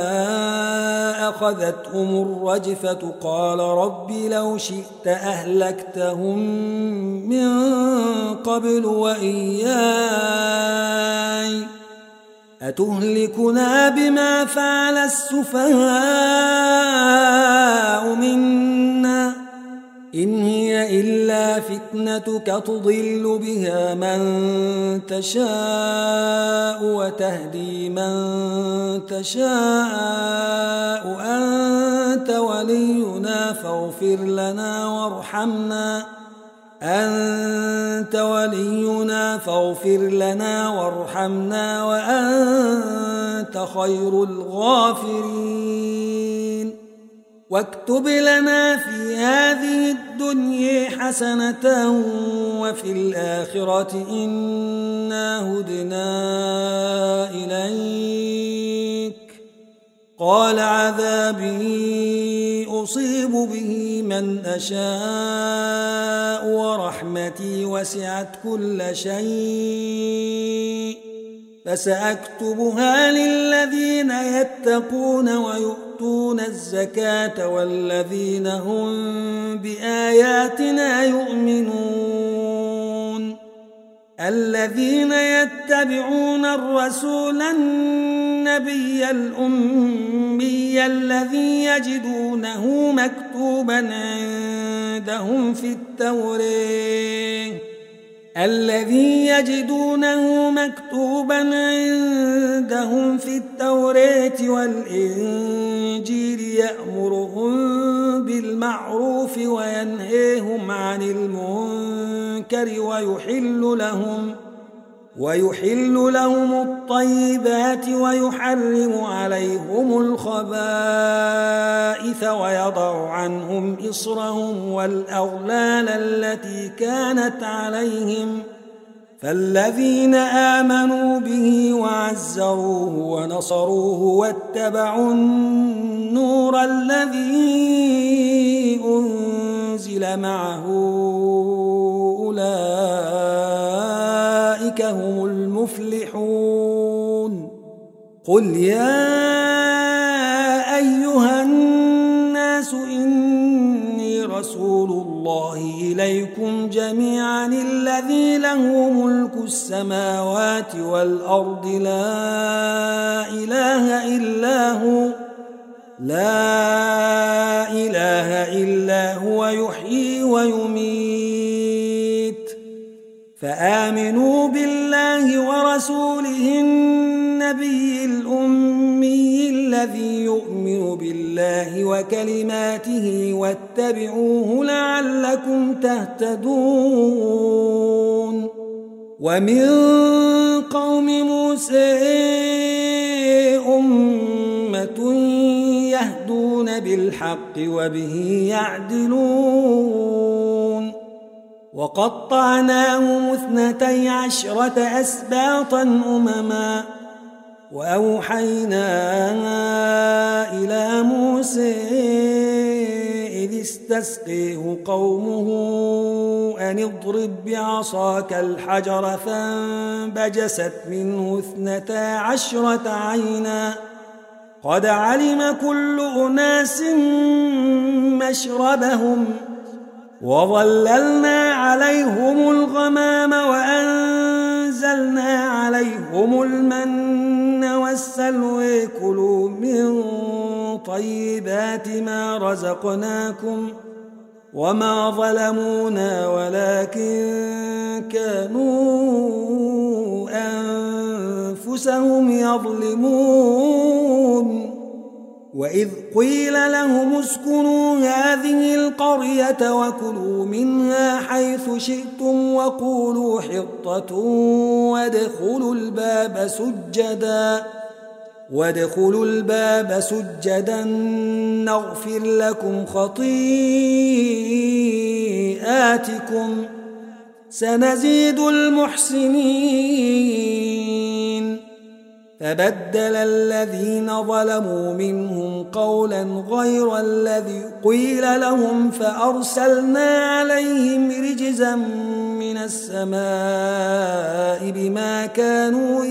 أخذتهم الرجفة قال رب لو شئت أهلكتهم من قبل وإياي أتهلكنا بما فعل السفهاء منا إن هي إلا فتنتك تضل بها من تشاء وتهدي من تشاء أنت ولينا فاغفر لنا وارحمنا وأنت خير الغافرين واكتب لنا في هذه الدنيا حسنة وفي الآخرة إنا هدنا إليك قال عذابي أصيب به من أشاء ورحمتي وسعت كل شيء فسأكتبها للذين يتقون ويؤتون الزكاة والذين هم بآياتنا يؤمنون الذين يتبعون الرسول النبي الأمي الذي يجدونه مكتوبا عندهم في التوراة والإنجيل يأمرهم بالمعروف وينهيهم عن المنكر ويحل لهم الطيبات ويحرم عليهم الخبائث ويضع عنهم إصرهم والأغلال التي كانت عليهم فالذين آمنوا به وعزروه ونصروه واتبعوا النور الذي أنزل معه أولئك هم المفلحون قل يا أيها الناس إني رسول الله إليكم جميعا الذي له ملك السماوات والأرض لا إله إلا هو يحيي ويميت فآمنوا بالله ورسوله النبي الأمي الذي يؤمن بالله وكلماته واتبعوه لعلكم تهتدون ومن قوم موسى أمة يهدون بالحق وبه يعدلون وقطعناهم 12 أسباطا أمما وأوحينا إلى موسى إذ استسقيه قومه أن اضرب بعصاك الحجر فانبجست منه 12 عينا قد علم كل أناس مشربهم وظللنا عليهم الغمام وأنزلنا عليهم المن والسلوى كلوا من طيبات ما رزقناكم وما ظلمونا ولكن كانوا أنفسهم يظلمون وإذ قيل لهم اسكنوا هذه القرية وكلوا منها حيث شئتم وقولوا حطة وادخلوا الباب سجدا نغفر لكم خطيئاتكم سنزيد المحسنين فبدل الذين ظلموا منهم قولا غير الذي قيل لهم فأرسلنا عليهم رجزا من السماء بما كانوا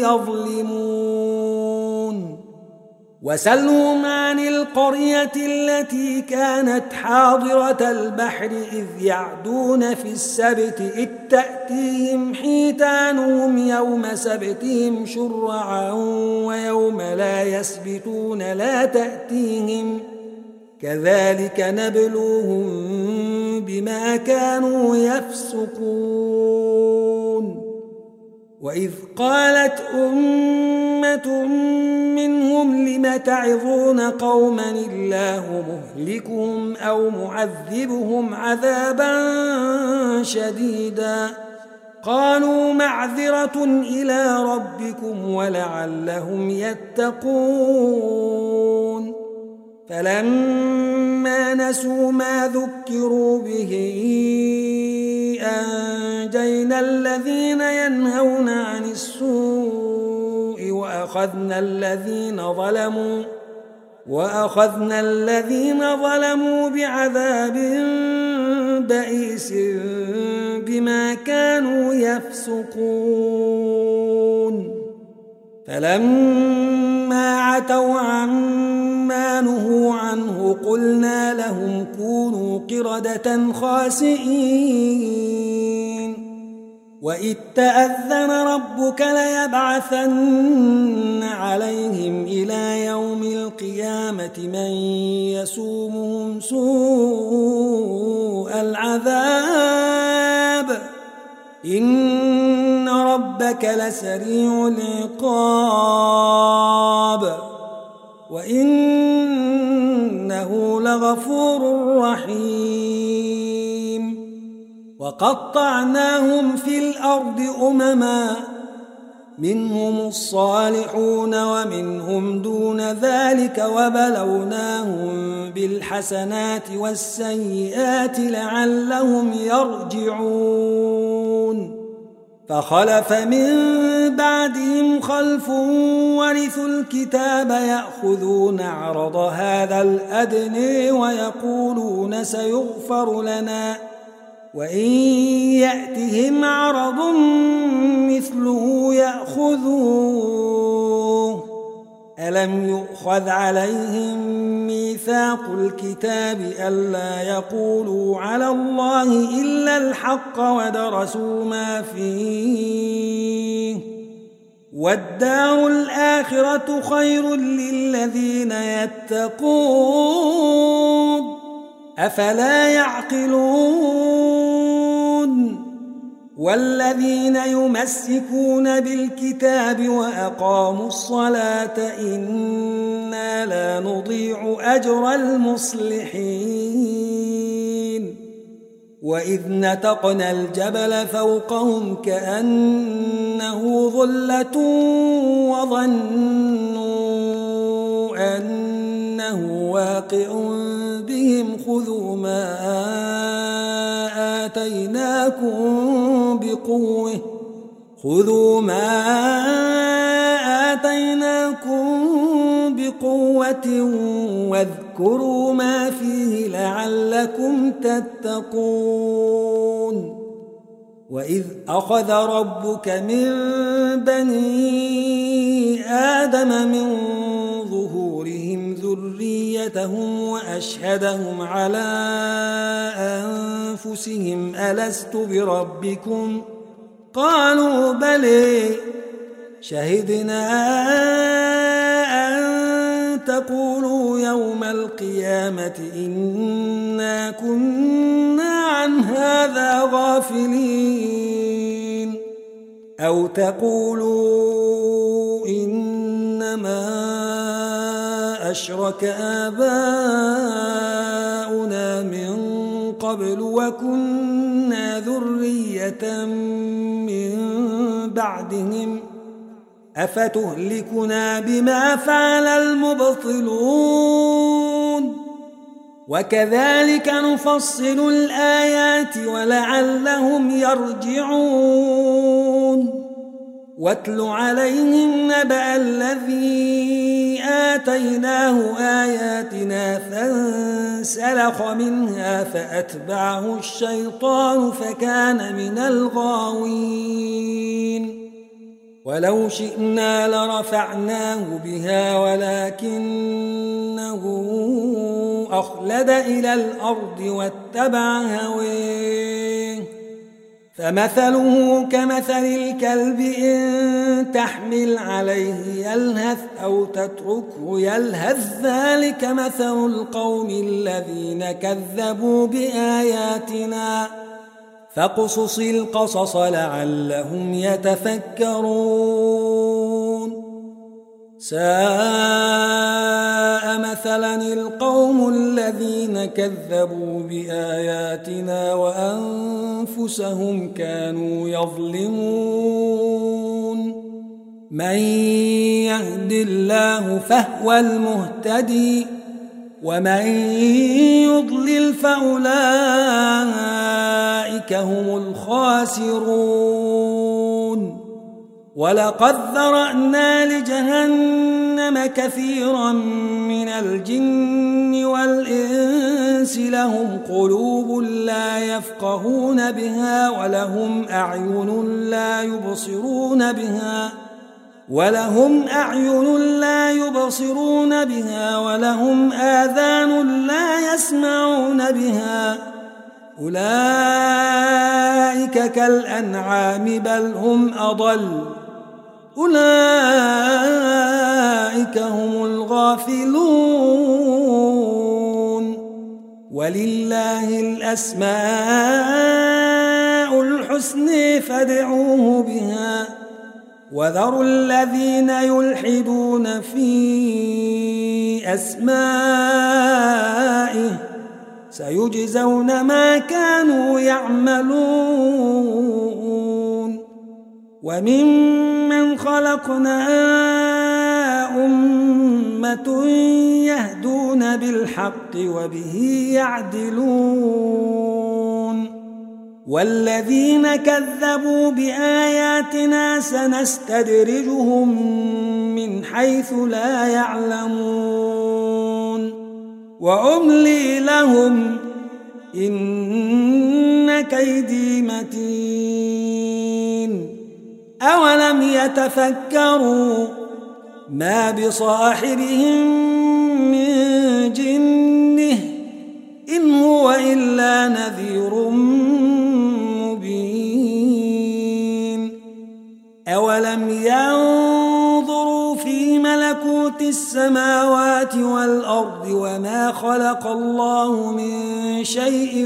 يظلمون وسلهم عن القرية التي كانت حاضرة البحر إذ يعدون في السبت إذ تأتيهم حيتانهم يوم سبتهم شرعا ويوم لا يسبتون لا تأتيهم كذلك نبلوهم بما كانوا يفسقون وإذ قالت أمة منهم لم تعظون قوما الله مهلكهم أو معذبهم عذابا شديدا قالوا معذرة إلى ربكم ولعلهم يتقون فلما نسوا ما ذكروا به أنجينا الذين ينهون عن السوء وأخذنا الذين ظلموا بعذاب بئيس بما كانوا يفسقون فلما عتوا عما نهوا عنه قلنا لهم كونوا قردة خاسئين وإذ تأذن ربك ليبعثن عليهم إلى يوم القيامة من يسومهم سوء العذاب إن ربك لسريع العقاب وإنه لغفور رحيم وقطعناهم في الأرض أمما منهم الصالحون ومنهم دون ذلك وبلوناهم بالحسنات والسيئات لعلهم يرجعون فخلف من بعدهم خلف ورثوا الكتاب يأخذون عرض هذا الأدنى ويقولون سيغفر لنا وإن يأتهم عرض مثله يأخذوه ألم يؤخذ عليهم ميثاق الكتاب ألا يقولوا على الله إلا الحق ودرسوا ما فيه والدار الآخرة خير للذين يتقون أفلا يعقلون والذين يمسكون بالكتاب وأقاموا الصلاة إنا لا نضيع أجر المصلحين وإذ نتقنا الجبل فوقهم كأنه ظلة وظنوا أنه واقع بهم خذوا ما آتيناكم بقوة واذكروا ما فيه لعلكم تتقون وإذ أخذ ربك من بني آدم من ظهورهم ذريتهم وأشهدهم على أنفسهم ألست بربكم قالوا بلى شهدنا أن تقولوا يوم القيامة إنا كنا عن هذا غافلين أو تقولوا إنما أشرك آباؤنا من قبل وكنا ذرية من بعدهم أفتهلكنا بما فعل المبطلون وكذلك نفصل الآيات ولعلهم يرجعون واتل عليهم نبأ الذي آتيناه آياتنا فانسلخ منها فأتبعه الشيطان فكان من الغاوين ولو شئنا لرفعناه بها ولكنه أخلد إلى الأرض واتبع هويه فمثله كمثل الكلب إن تحمل عليه يلهث أو تتركه يلهث ذلك مثل القوم الذين كذبوا بآياتنا فاقصص القصص لعلهم يتفكرون ساء مثلا القوم الذين كذبوا بآياتنا وأنفسهم كانوا يظلمون من يهد الله فهو المهتدي ومن يضلل فأولئك هم الخاسرون ولقد ذرأنا لجهنم كثيرا من الجن والإنس لهم قلوب لا يفقهون بها ولهم أعين لا يبصرون بها ولهم آذان لا يسمعون بها أولئك كالأنعام بل هم أضل أولئك هم الغافلون ولله الأسماء الحسنى فادعوه بها وذروا الذين يلحدون في أسمائه سيجزون ما كانوا يعملون وممن خلقنا أمة يهدون بالحق وبه يعدلون والذين كذبوا بآياتنا سنستدرجهم من حيث لا يعلمون وأملي لهم إن كيدي متين أولم يتفكروا ما بصاحبهم من جنة إن هو إلا نذير مبين أولم ينظروا في ملكوت السماوات والأرض وما خلق الله من شيء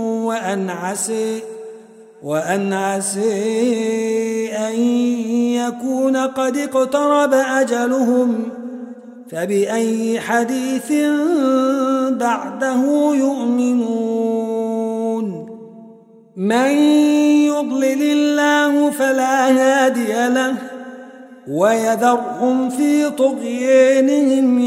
وأن عسى أن يكون قد اقترب أجلهم فبأي حديث بعده يؤمنون من يضلل الله فلا هادي له ويذرهم في طغيانهم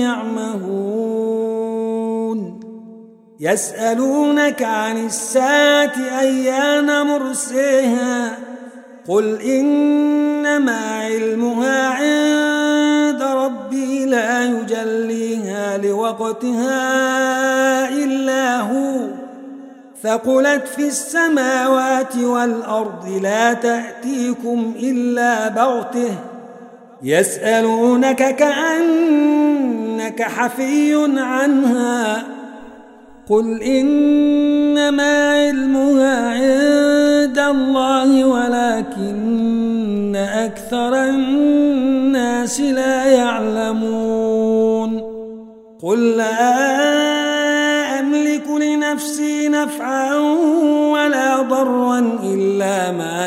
يعمهون يسألونك عن الساعة أيان مرساها قل إنما علمها عند ربي لا يجليها لوقتها إلا هو ثقلت في السماوات والأرض لا تأتيكم إلا بغته يسألونك كأنك حفي عنها قل إنما علمها عند الله ولكن أكثر الناس لا يعلمون قل لا أملك لنفسي نفعا ولا ضرا إلا ما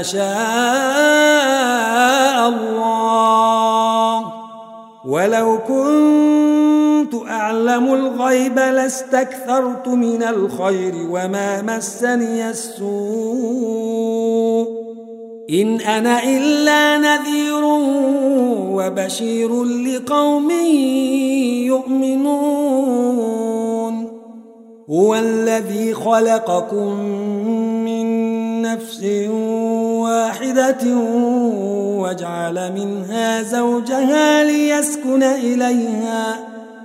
شاء الله ولو كنت أعلم الغيب لاستكثرت من الخير وما مسني السوء إن أنا إلا نذير وبشير لقوم يؤمنون هو الذي خلقكم من نفس واحدة وجعل منها زوجها ليسكن إليها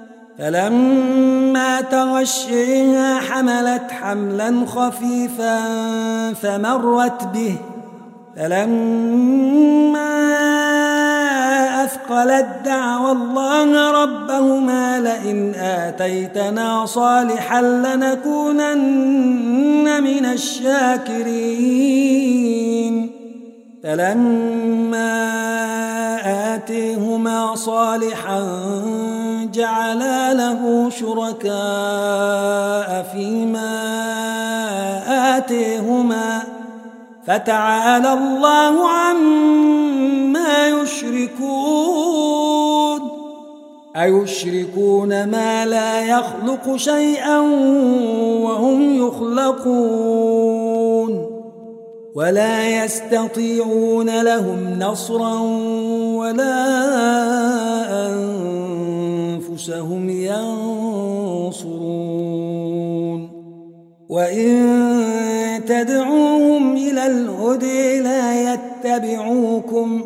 فلما تغشيها حملت حملا خفيفا فمرت به فلما أثقلت دعوا الله ربهما لئن آتيتنا صالحا لنكونن من الشاكرين فلما آتيهما صالحا جعلا له شركاء فيما آتيهما فتعالى الله عما يشركون أيشركون ما لا يخلق شيئا وهم يخلقون ولا يستطيعون لهم نصرا ولا أنفسهم ينصرون وإن تدعوهم إلى الهدى لا يتبعوكم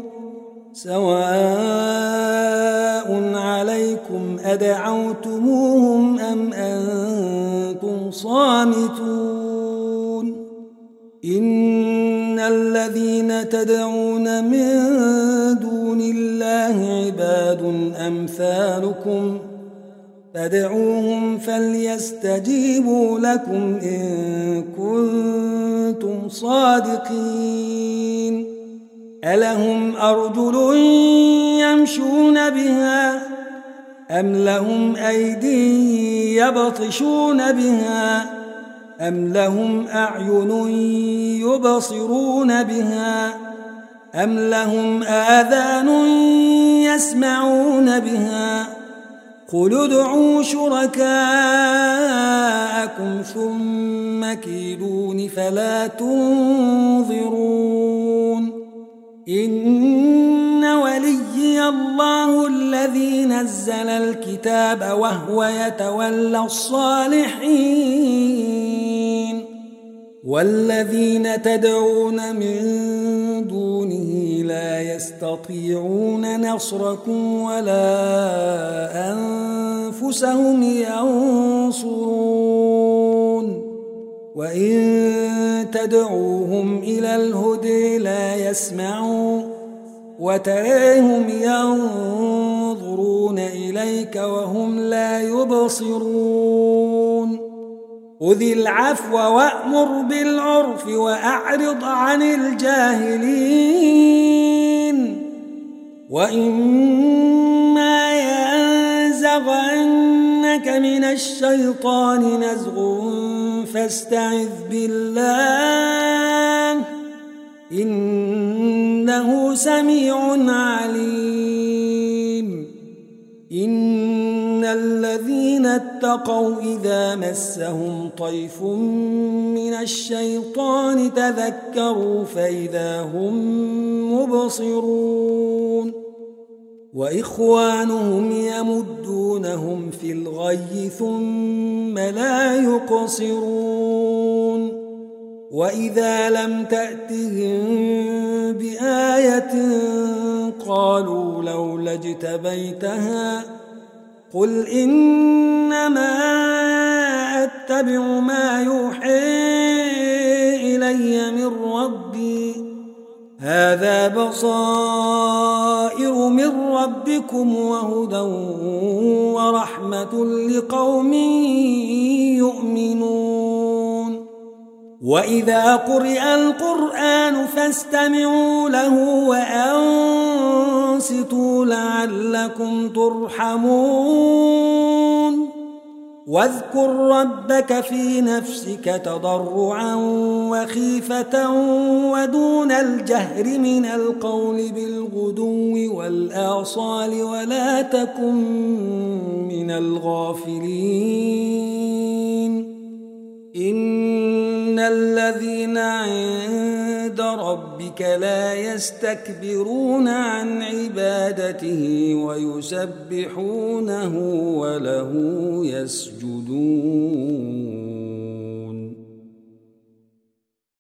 سواء عليكم أدعوتموهم أم أنتم صامتون إن الذين تدعون من دون الله عباد أمثالكم فادعوهم فليستجيبوا لكم إن كنتم صادقين ألهم أرجل يمشون بها أم لهم أيدي يبطشون بها أم لهم أعين يبصرون بها أم لهم آذان يسمعون بها قل ادعوا شركاءكم ثم كيدون فلا تنظرون إن وليي الله الذي نزل الكتاب وهو يتولى الصالحين والذين تدعون من دونه لا يستطيعون نصركم ولا أنفسهم ينصرون وإن تدعوهم إلى الهدى لا يسمعوا وتراهم ينظرون إليك وهم لا يبصرون خذ العفو وأمر بالعرف وأعرض عن الجاهلين وإما ينزغنك من الشيطان نزغ فاستعذ بالله إنه سميع عليم إن الذين اتقوا إذا مسهم طيف من الشيطان تذكروا فإذا هم مبصرون وإخوانهم يمدونهم في الغي ثم لا يقصرون وإذا لم تأتهم بآية قالوا لولا اجتبيتها قل إنما أتبع ما يوحى إلي من ربي هذا بصائر من ربكم وهدى ورحمة لقوم يؤمنون وإذا قرئ القرآن فاستمعوا له وأنصتوا لعلكم ترحمون واذكر ربك في نفسك تضرعا وخيفة ودون الجهر من القول بالغدو والآصال ولا تكن من الغافلين إن الذين عند ربك لا يستكبرون عن عبادته ويسبحونه وله يسجدون